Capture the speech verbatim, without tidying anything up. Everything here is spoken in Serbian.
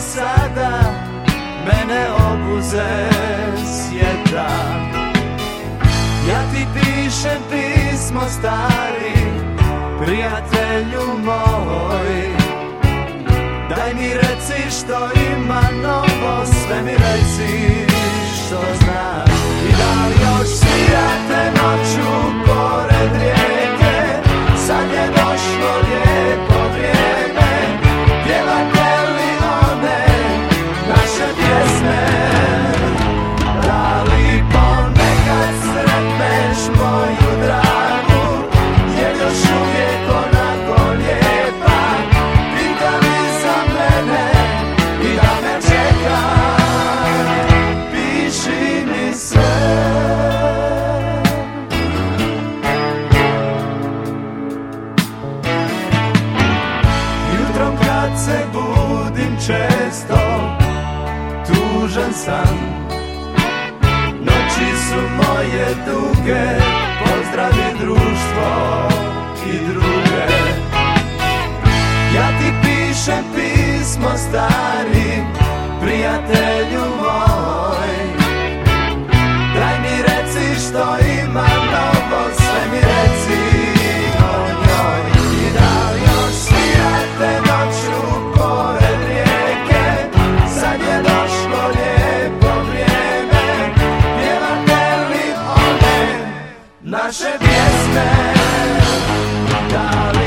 sada mene obuze sjeta. Ja ti pišem pismo stari, prijatelju moj. Daj mi reci što ima novo, sve mi reci što znaš. I da li još svirate noću pored rijeke, sad je došlo lijepo vrijeme. Pjevate li one naše pjesme? Da li ponekad sretneš moju dragu, jer još uvijek onako lijepa? Pita li za mene i da me čeka? Piši mi sve. Jutrom kad se budim često tužan sam, noći su moje duge, pozdravi društvo i druge. Ja ti pišem pismo stari, prijatelju moj. Daj mi reci što ima novo, sve mi reci o njoj. I da li još svirate noću pored rijeke, sad je došlo lijepo vrijeme. Pjevate li one naše pjesme? Da li